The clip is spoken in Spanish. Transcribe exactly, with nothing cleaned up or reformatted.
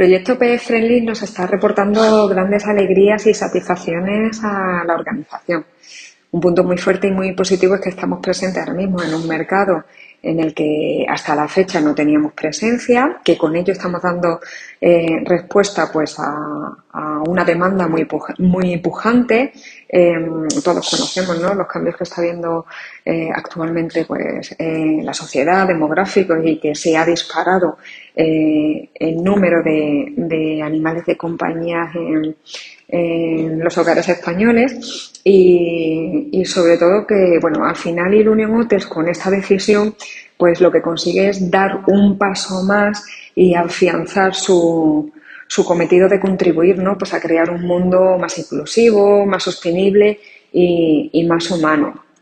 Proyecto P E Friendly nos está reportando grandes alegrías y satisfacciones a la organización. Un punto muy fuerte y muy positivo es que estamos presentes ahora mismo en un mercado en el que hasta la fecha no teníamos presencia, que con ello estamos dando eh, respuesta pues a, a una demanda muy, muy pujante. Eh, todos conocemos, ¿no?, los cambios que está habiendo eh, actualmente pues, en la sociedad, demográficos, y que se ha disparado eh, el número de, de animales de compañía en, en los hogares españoles y, y sobre todo que, bueno, al final Ilunion Hotels con esta decisión pues lo que consigue es dar un paso más y afianzar su, su cometido de contribuir, ¿no?, pues a crear un mundo más inclusivo, más sostenible y, y más humano.